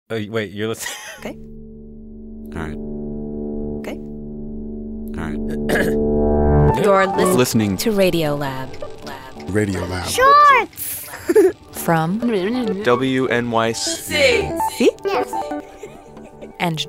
Wait, you're listening? Okay. All right. Okay. All right. You're Listening to Radio Lab. Radio Lab. Shorts! From WNYC. See? And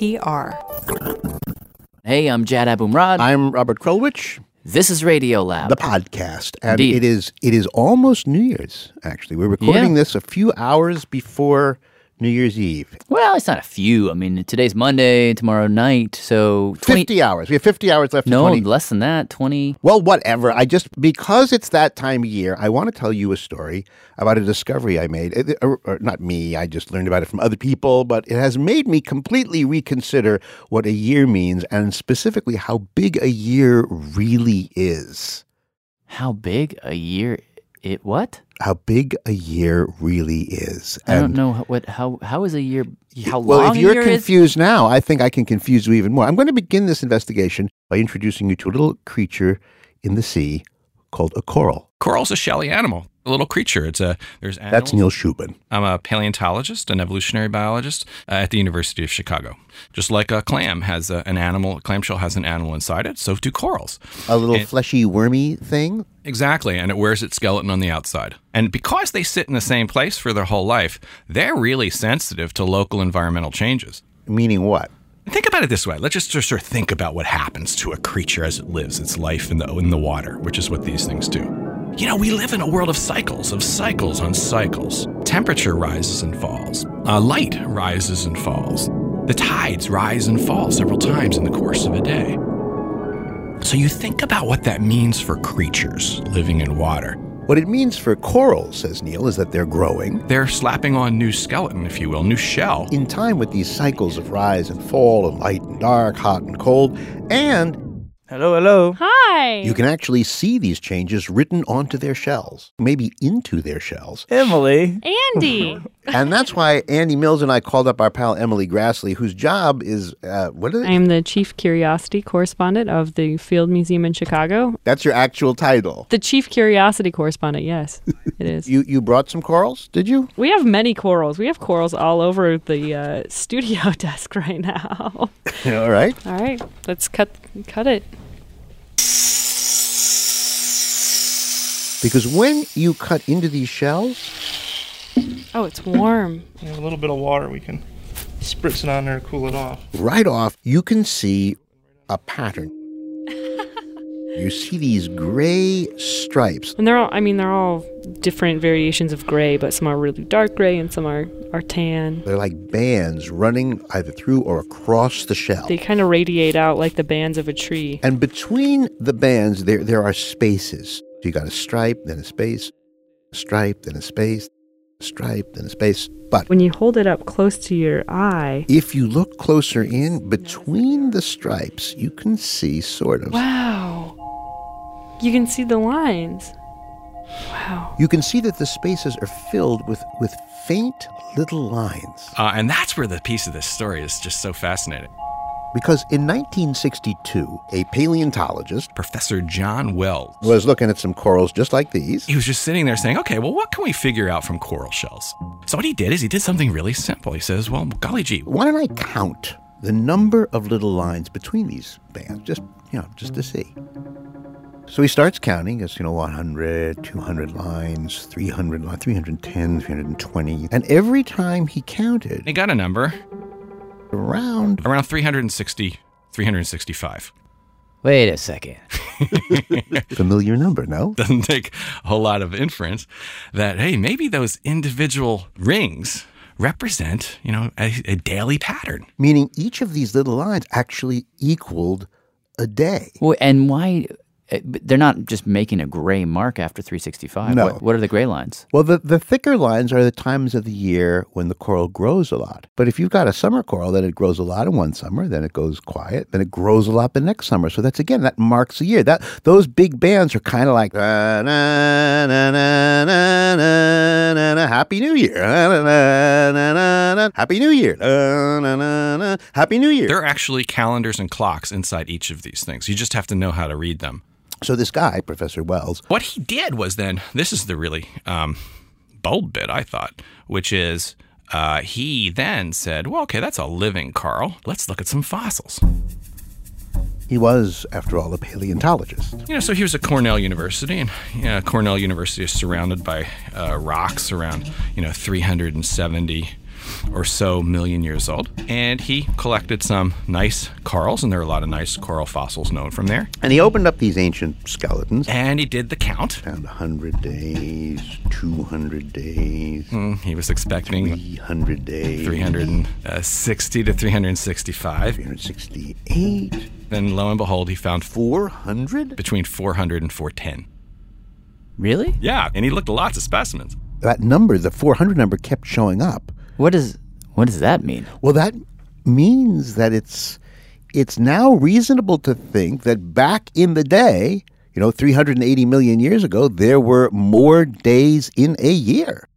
NPR. Hey, I'm Jad Abumrad. I'm Robert Krulwich, This is Radio Lab. the podcast. And Indeed. it is almost New Year's, actually. We're recording this a few hours before New Year's Eve. Well, it's not a few. I mean, today's Monday, tomorrow night, so 50 hours. We have 50 hours left. No, to 20. less than that, 20. Well, whatever. Because it's that time of year, I want to tell you a story about a discovery I made. Or not me, I just learned about it from other people, but it has made me completely reconsider what a year means and specifically how big a year really is. How big a year? What? How big a year really is. I don't know how is a year? How Well, long if a you're year is? confused now, I think I can confuse you even more. I'm going to begin this investigation by introducing you to a little creature in the sea called a coral. Coral's a shelly animal, a little creature. There's animals. That's Neil Shubin. I'm a paleontologist, an evolutionary biologist at the University of Chicago. Just like a clam has an animal, a clamshell has an animal inside it, so do corals. A little fleshy, wormy thing. Exactly, and it wears its skeleton on the outside. And because they sit in the same place for their whole life, they're really sensitive to local environmental changes. Meaning what? Think about it this way. Let's just sort of think about what happens to a creature as it lives its life in the water, which is what these things do. You know, we live in a world of cycles on cycles. Temperature rises and falls. Light rises and falls. The tides rise and fall several times in the course of a day. So you think about what that means for creatures living in water. What it means for corals, says Neil, is that they're growing They're slapping on new skeleton, if you will, new shell. in time with these cycles of rise and fall and light and dark, hot and cold. And Hello. Hi! you can actually see these changes written onto their shells, maybe into their shells. Emily. Andy! And that's why Andy Mills and I called up our pal Emily Grassley, whose job is, what is it? I am the Chief Curiosity Correspondent of the Field Museum in Chicago. That's your actual title. The Chief Curiosity Correspondent, yes, it is. You brought some corals, did you? We have many corals. We have corals all over the studio desk right now. All right. All right, let's cut it. Because when you cut into these shells, Oh, it's warm. A little bit of water, we can spritz it on there to cool it off. right off, you can see a pattern. You see these gray stripes. And they're all different variations of gray, but some are really dark gray and some are tan. They're like bands running either through or across the shell. They kind of radiate out like the bands of a tree. And between the bands, there are spaces. So you got a stripe, then a space, a stripe, then a space, a stripe, then a space. But When you hold it up close to your eye, if you look closer in, between the stripes, you can see sort of. wow, you can see the lines. Wow. You can see that the spaces are filled with faint little lines. And that's where the piece of this story is just so fascinating. Because in 1962, a paleontologist Professor John Wells, was looking at some corals just like these. he was just sitting there saying, okay, well, what can we figure out from coral shells? So what he did is he did something really simple. He says, well, golly gee, Why don't I count the number of little lines between these bands, just to see. So he starts counting, it's, 100, 200 lines, 300 lines, 310, 320. And every time he counted, he got a number around 360, 365. Wait a second. familiar number, no? Doesn't take a whole lot of inference that, hey, maybe those individual rings represent, a daily pattern. Meaning each of these little lines actually equaled a day. Well, and why? They're not just making a gray mark after 365. No. What are the gray lines? Well, the thicker lines are the times of the year when the coral grows a lot. But if you've got a summer coral, then it grows a lot in one summer, then it goes quiet, then it grows a lot the next summer. So that marks a year. Those big bands are kind of like, na, na, na, na, na, na, na, Happy New Year. Na, na, na, na, na, Happy New Year. Na, na, na, na, Happy New Year. There are actually calendars and clocks inside each of these things. You just have to know how to read them. So this guy, Professor Wells, What he did was then, this is the really bold bit, I thought, which is he then said, well, okay, that's a living coral. Let's look at some fossils. He was, after all, a paleontologist. So he was at Cornell University, and Cornell University is surrounded by rocks around, 370 or so million years old. And he collected some nice corals, and there are a lot of nice coral fossils known from there. And he opened up these ancient skeletons. And he did the count. Found 100 days, 200 days. He was expecting 300 days. 360 to 365. 368. Then lo and behold, he found 400? between 400 and 410. Really? Yeah, and he looked at lots of specimens. That number, the 400 number, kept showing up. What does that mean? Well, that means that it's now reasonable to think that back in the day, 380 million years ago, there were more days in a year.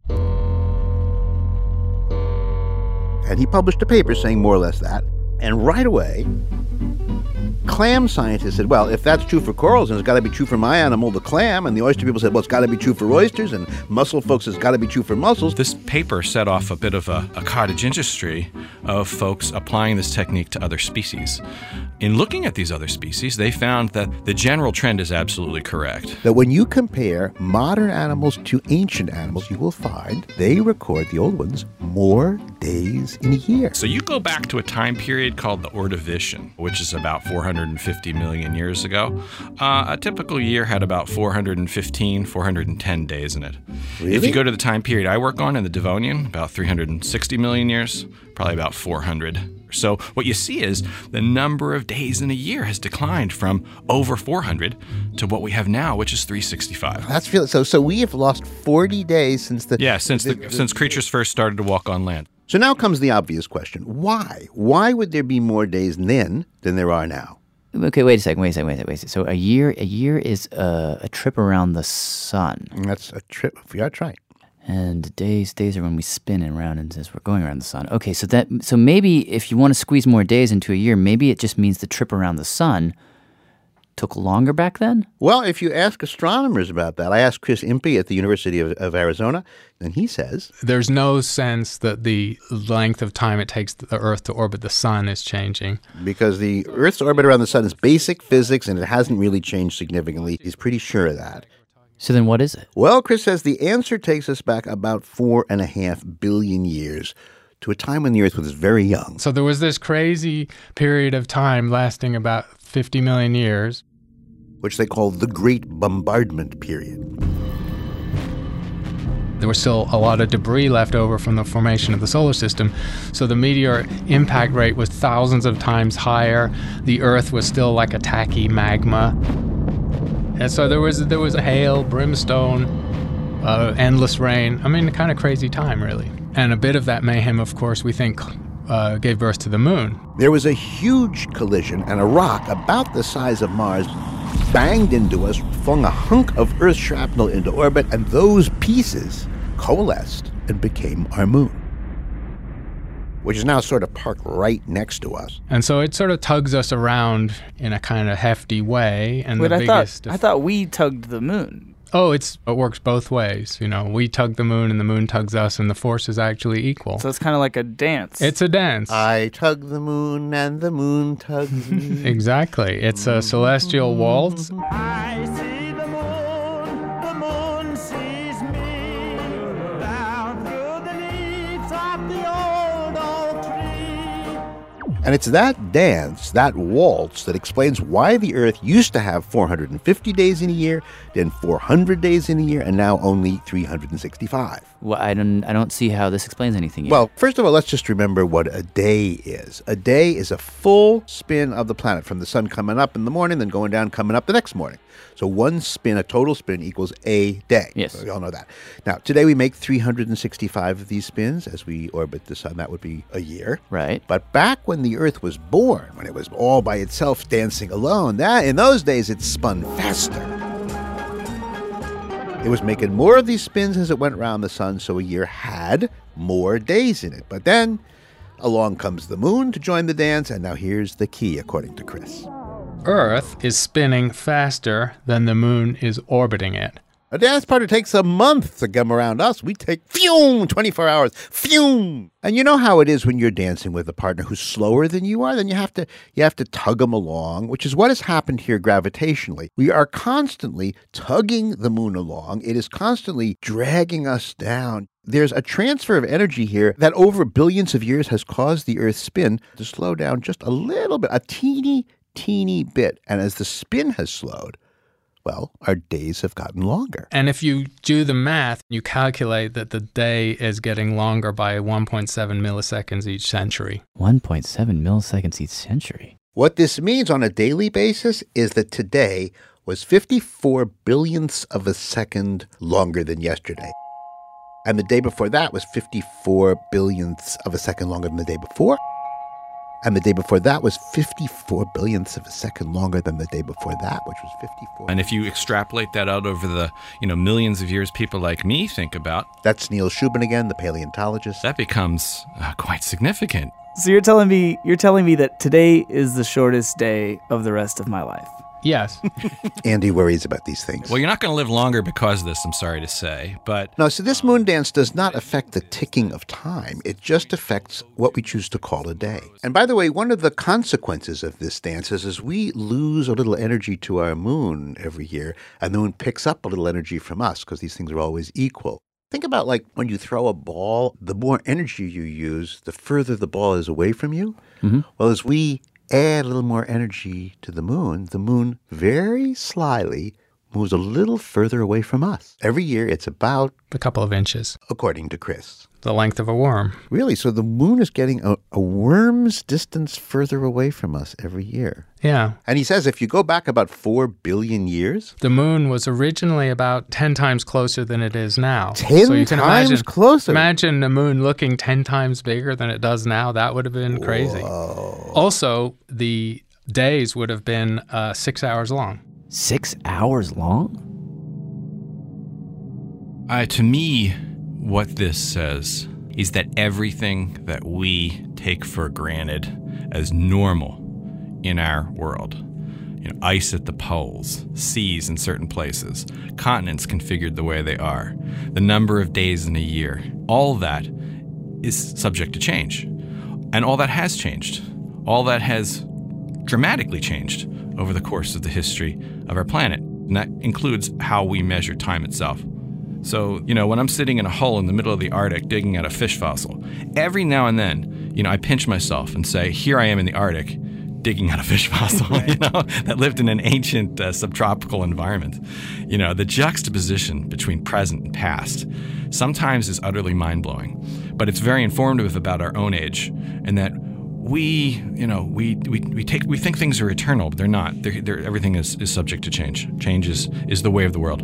And he published a paper saying more or less that. And right away, clam scientists said, well, if that's true for corals, then it's got to be true for my animal, the clam. And the oyster people said, well, it's got to be true for oysters. And mussel folks, it's got to be true for mussels. This paper set off a bit of a cottage industry of folks applying this technique to other species. In looking at these other species, they found that the general trend is absolutely correct. That when you compare modern animals to ancient animals, you will find they record, the old ones, more days in a year. So you go back to a time period called the Ordovician, which is about 450 million years ago. A typical year had about 415, 410 days in it. Really? If you go to the time period I work on in the Devonian, about 360 million years, probably about 400. So what you see is the number of days in a year has declined from over 400 to what we have now, which is 365. That's really so we have lost 40 days since the... Yeah, since creatures first started to walk on land. So now comes the obvious question. Why? Why would there be more days then than there are now? Okay, wait a second. So a year is a trip around the sun. And that's a trip. That's right. And days are when we spin around and as we're going around the sun. Okay, so maybe if you want to squeeze more days into a year, maybe it just means the trip around the sun took longer back then? Well, if you ask astronomers about that, I asked Chris Impey at the University of Arizona, and he says... There's no sense that the length of time it takes the Earth to orbit the sun is changing. Because the Earth's orbit around the sun is basic physics, and it hasn't really changed significantly. He's pretty sure of that. So then what is it? Well, Chris says the answer takes us back about 4.5 billion years to a time when the Earth was very young. So there was this crazy period of time lasting about 50 million years, which they call the Great Bombardment Period. There was still a lot of debris left over from the formation of the solar system, so the meteor impact rate was thousands of times higher. The Earth was still like a tacky magma. And so there was a hail, brimstone, endless rain. I mean, a kind of crazy time, really. And a bit of that mayhem, of course, we think gave birth to the moon. There was a huge collision, and a rock about the size of Mars banged into us, flung a hunk of Earth shrapnel into orbit, and those pieces coalesced and became our moon, which is now sort of parked right next to us. And so it sort of tugs us around in a kind of hefty way. And Wait, I thought we tugged the moon. Oh, it works both ways. We tug the moon and the moon tugs us, and the force is actually equal. So it's kind of like a dance. It's a dance. I tug the moon and the moon tugs me. Exactly. It's a celestial waltz. I see the moon sees me, down through the leaves of the old oak tree. And it's that dance, that waltz, that explains why the Earth used to have 450 days in a year, then 400 days in a year, and now only 365. Well, I don't see how this explains anything yet. Well, first of all, let's just remember what a day is. A day is a full spin of the planet, from the sun coming up in the morning, then going down, coming up the next morning. So one spin, a total spin, equals a day. Yes. So we all know that. Now, today we make 365 of these spins as we orbit the sun. That would be a year. Right. But back when the Earth was born, when it was all by itself dancing alone, in those days it spun faster. It was making more of these spins as it went around the sun, so a year had more days in it. But then along comes the moon to join the dance, and now here's the key, according to Chris. Earth is spinning faster than the moon is orbiting it. A dance partner takes a month to come around us. We take 24 hours. And you know how it is when you're dancing with a partner who's slower than you are? Then you have to tug them along, which is what has happened here gravitationally. We are constantly tugging the moon along. It is constantly dragging us down. There's a transfer of energy here that over billions of years has caused the Earth's spin to slow down just a little bit, a teeny bit. And as the spin has slowed, well, our days have gotten longer. And if you do the math, you calculate that the day is getting longer by 1.7 milliseconds each century. 1.7 milliseconds each century. What this means on a daily basis is that today was 54 billionths of a second longer than yesterday. And the day before that was 54 billionths of a second longer than the day before. And the day before that was 54 billionths of a second longer than the day before that, which was 54. And if you extrapolate that out over the, millions of years people like me think about. That's Neil Shubin again, the paleontologist. That becomes quite significant. So you're telling me that today is the shortest day of the rest of my life. Yes. Andy worries about these things. Well, you're not going to live longer because of this, I'm sorry to say, but... No, so this moon dance does not affect the ticking of time. It just affects what we choose to call a day. And by the way, one of the consequences of this dance is we lose a little energy to our moon every year, and the moon picks up a little energy from us because these things are always equal. Think about like when you throw a ball, the more energy you use, the further the ball is away from you. Mm-hmm. Well, as we add a little more energy to the moon very slyly moves a little further away from us. Every year, it's about a couple of inches, according to Chris. The length of a worm. Really? So the moon is getting a worm's distance further away from us every year. Yeah. And he says if you go back about 4 billion years... The moon was originally about 10 times closer than it is now. 10 so you can times closer? Imagine the moon looking 10 times bigger than it does now. That would have been crazy. Whoa. Also, the days would have been 6 hours long. 6 hours long? To me, what this says is that everything that we take for granted as normal in our world, ice at the poles, seas in certain places, continents configured the way they are, the number of days in a year, all that is subject to change. And all that has changed. All that has dramatically changed over the course of the history of our planet. And that includes how we measure time itself. So, when I'm sitting in a hole in the middle of the Arctic digging out a fish fossil, every now and then, I pinch myself and say, here I am in the Arctic digging out a fish fossil, that lived in an ancient subtropical environment. The juxtaposition between present and past sometimes is utterly mind-blowing, but it's very informative about our own age, and that we think things are eternal, but they're not. Everything is subject to change. Change is the way of the world.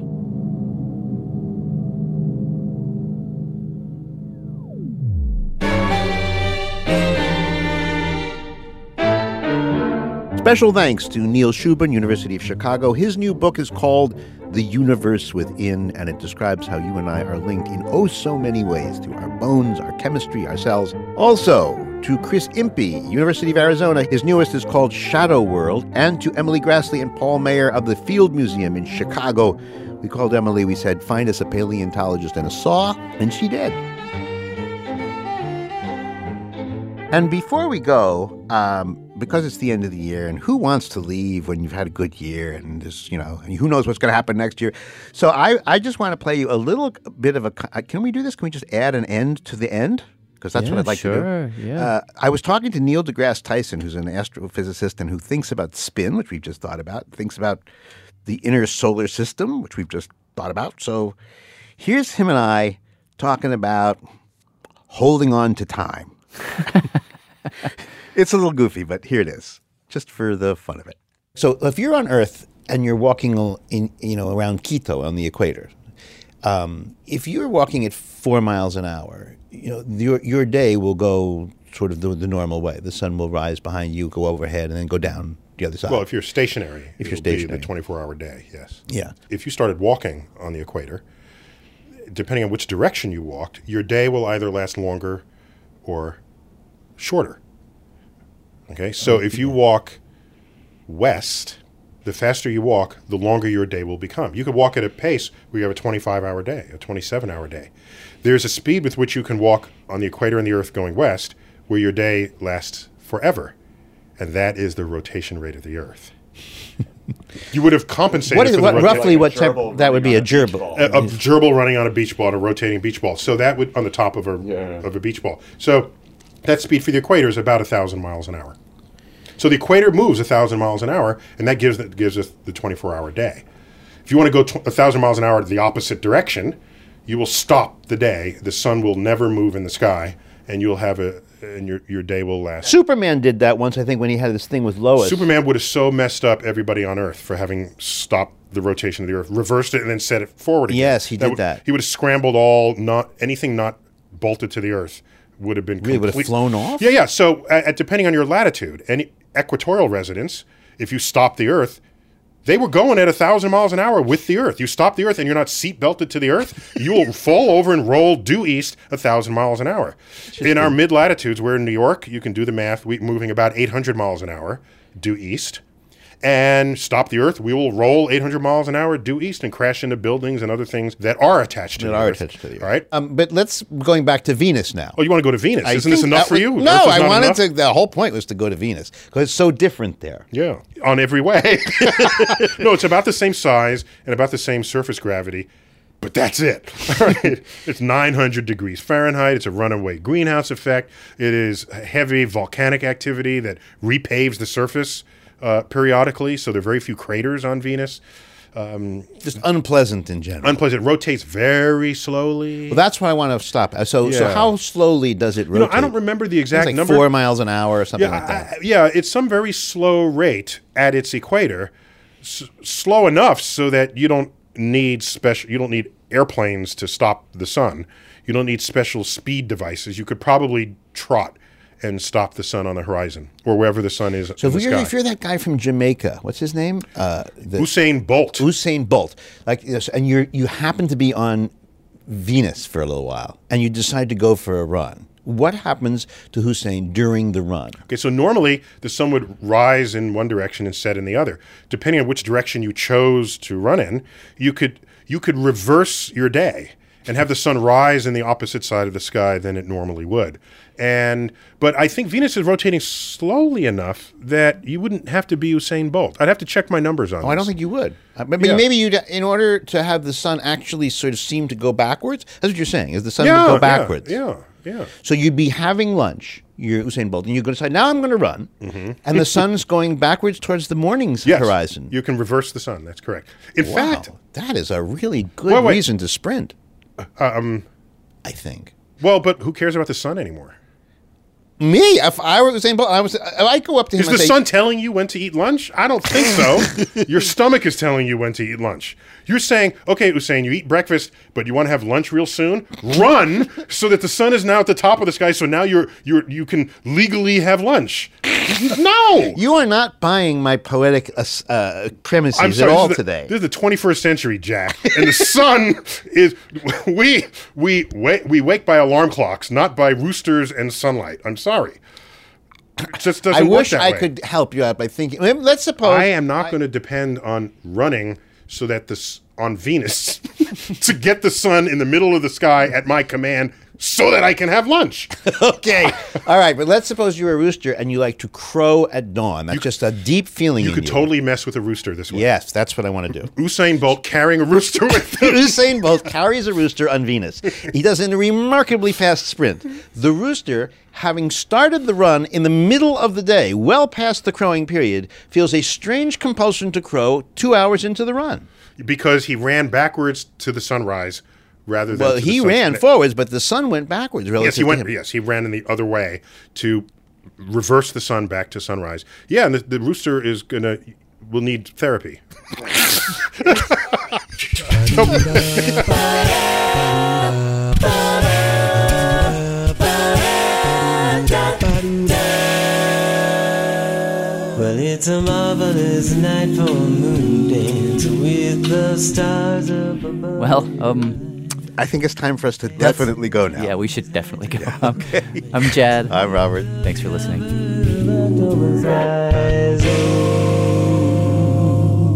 Special thanks to Neil Shubin, University of Chicago. His new book is called The Universe Within, and it describes how you and I are linked in oh so many ways to our bones, our chemistry, our cells. Also, to Chris Impey, University of Arizona. His newest is called Shadow World. And to Emily Grassley and Paul Mayer of the Field Museum in Chicago. We called Emily, we said, find us a paleontologist and a saw, and she did. And before we go, because it's the end of the year, and who wants to leave when you've had a good year, and this, and who knows what's going to happen next year? So I just want to play you a little bit of a. Can we do this? Can we just add an end to the end? Because that's what I'd like to do. Yeah. I was talking to Neil deGrasse Tyson, who's an astrophysicist and who thinks about spin, which we've just thought about, thinks about the inner solar system, which we've just thought about. So here's him and I talking about holding on to time. It's a little goofy, but here it is, just for the fun of it. So if you're on Earth and you're walking around Quito on the equator, if you're walking at 4 miles an hour, your day will go sort of the normal way. The sun will rise behind you, go overhead, and then go down the other side. Well, if you're stationary, it'll be the 24-hour day, yes. Yeah. If you started walking on the equator, depending on which direction you walked, your day will either last longer or shorter. Okay, so if you walk west, the faster you walk, the longer your day will become. You could walk at a pace where you have a 25-hour day, a 27-hour day. There's a speed with which you can walk on the equator and the Earth going west where your day lasts forever, and that is the rotation rate of the Earth. You would have compensated What is for what the roughly rotation. what type that would be a gerbil? A gerbil running on a beach ball, a rotating beach ball. So that would on the top of a beach ball. So that speed for the equator is about 1,000 miles an hour. So the equator moves 1,000 miles an hour, and that gives us the 24-hour day. If you want to go 1,000 miles an hour the opposite direction, you will stop the day. The sun will never move in the sky, and you'll have and your day will last. Superman did that once, I think, when he had this thing with Lois. Superman would have so messed up everybody on Earth for having stopped the rotation of the Earth, reversed it, and then set it forward again. Yes, he did that. He would have scrambled anything not bolted to the Earth would have been Really would have flown off? Yeah. So depending on your latitude, any equatorial residents, if you stop the Earth, they were going at 1,000 miles an hour with the Earth. You stop the Earth and you're not seat belted to the Earth, you will fall over and roll due east 1,000 miles an hour. In our mid latitudes, we're in New York, you can do the math, we're moving about 800 miles an hour due east. And stop the Earth, we will roll 800 miles an hour due east and crash into buildings and other things that are attached to the Earth. All right? But going back to Venus now. Oh, you want to go to Venus? Isn't this enough for you? No, Earth is I not wanted enough? to. The whole point was to go to Venus because it's so different there. Yeah, on every way. No, it's about the same size and about the same surface gravity, but that's it. All right? It's 900 degrees Fahrenheit. It's a runaway greenhouse effect. It is heavy volcanic activity that repaves the surface periodically, so there are very few craters on Venus. Just unpleasant in general. Unpleasant. It rotates very slowly. Well, that's why I want to stop. So how slowly does it rotate? I don't remember the exact like number. 4 miles an hour or something like that. It's some very slow rate at its equator, slow enough so that you don't need airplanes to stop the sun. You don't need special speed devices. You could probably trot and stop the sun on the horizon or wherever the sun is So in the sky. if you're that guy from Jamaica, what's his name? Usain Bolt. Usain Bolt. And you happen to be on Venus for a little while, and you decide to go for a run. What happens to Usain during the run? Okay, so normally the sun would rise in one direction and set in the other. Depending on which direction you chose to run in, you could reverse your day and have the sun rise in the opposite side of the sky than it normally would. But I think Venus is rotating slowly enough that you wouldn't have to be Usain Bolt. I'd have to check my numbers on this. I don't think you would. Maybe you'd, in order to have the sun actually sort of seem to go backwards. That's what you're saying. Is the sun would go backwards? Yeah. So you'd be having lunch. You're Usain Bolt, and you're going to decide, now I'm going to run, and the sun's going backwards towards the morning's horizon. You can reverse the sun. That's correct. In fact, that is a really good reason to sprint. I think. Well, but who cares about the sun anymore? Me, if I were Usain Bolt, I'd go up to him and say... Is the sun telling you when to eat lunch? I don't think so. Your stomach is telling you when to eat lunch. You're saying, okay, Usain, you eat breakfast, but you want to have lunch real soon? Run so that the sun is now at the top of the sky, so now you can legally have lunch. No! You are not buying my poetic premises at all today. This is the 21st century, Jack. And the sun is... We wake by alarm clocks, not by roosters and sunlight. I'm sorry. It just doesn't I work wish that I way. could help you out by thinking... Let's suppose... I am not going to depend on running so that on Venus to get the sun in the middle of the sky at my command so that I can have lunch. Okay. All right, but let's suppose you're a rooster and you like to crow at dawn. That's just a deep feeling in you. You could totally mess with a rooster this way. Yes, that's what I want to do. Usain Bolt carrying a rooster with him. Usain Bolt carries a rooster on Venus. He does it in a remarkably fast sprint. The rooster, having started the run in the middle of the day, well past the crowing period, feels a strange compulsion to crow 2 hours into the run. Because he ran backwards to the sunrise rather than to he the ran forwards, but the sun went backwards relative to him. Yes, he ran in the other way to reverse the sun back to sunrise. Yeah, and the rooster will need therapy. Well, it's a marvelous night for a moon dance with the stars up above. Well, I think it's time for us to definitely go now. Yeah, we should definitely go. Okay. I'm Jad. I'm Robert. Thanks for listening. October's eyes, oh.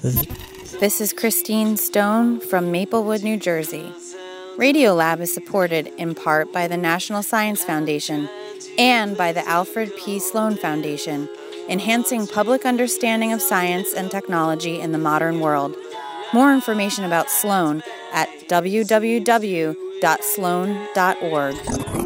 This is Christine Stone from Maplewood, New Jersey. Radiolab is supported in part by the National Science Foundation and by the Alfred P. Sloan Foundation, enhancing public understanding of science and technology in the modern world. More information about Sloan at www.sloan.org.